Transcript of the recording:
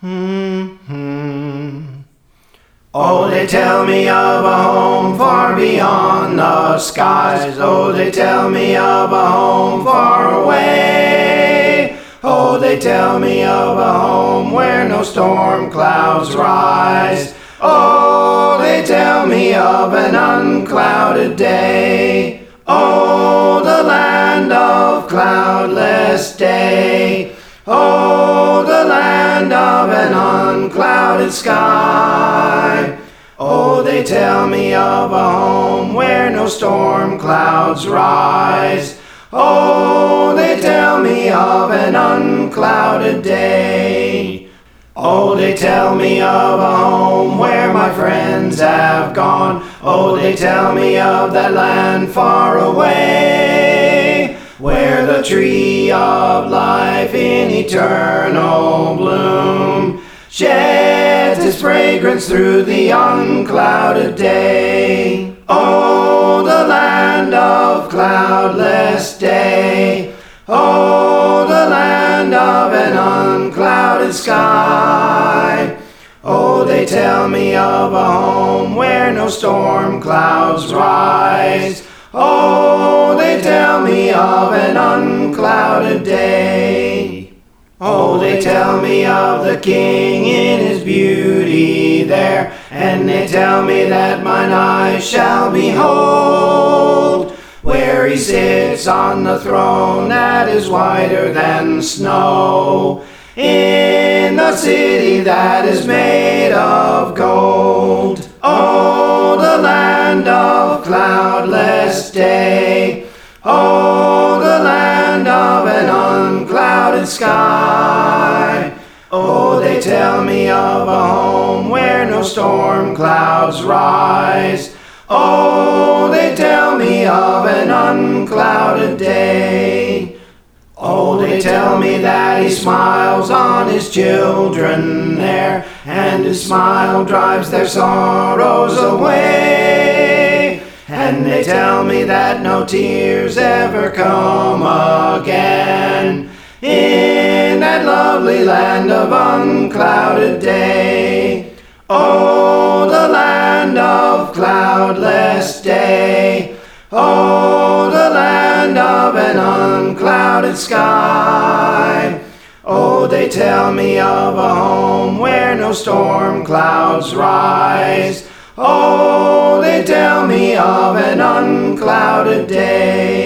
Oh, they tell me of a home far beyond the skies. Oh, they tell me of a home far away. Oh, they tell me of a home where no storm clouds rise. Oh, they tell me of an unclouded day. Oh, the land of cloudless day. Oh, the land of an unclouded sky. Oh, they tell me of a home where no storm clouds rise. Oh, they tell me of an unclouded day. Oh, they tell me of a home where my friends have gone. Oh, they tell me of that land far away, where the tree of life in eternal bloom sheds its fragrance through the unclouded day. Oh, the land of cloudless day. Oh, the land of an unclouded sky. Oh, they tell me of a home where no storm clouds rise. Oh, they tell me of an unclouded day. Oh, they tell me of the King in his beauty there, and they tell me that mine eyes shall behold, where he sits on the throne that is whiter than snow, in the city that is made of gold. Oh, the land of cloudless day. Oh, the land of an unclouded sky. Oh, they tell me of a home where no storm clouds rise. Oh, they tell me of an unclouded day. Oh, they tell me that he smiles on his children there, and his smile drives their sorrows away. And they tell me that no tears ever come again in that lovely land of unclouded day. Oh, the land of cloudless day. Oh, the land of an unclouded sky. Oh, they tell me of a home where no storm clouds rise. Oh, they tell me of an unclouded day.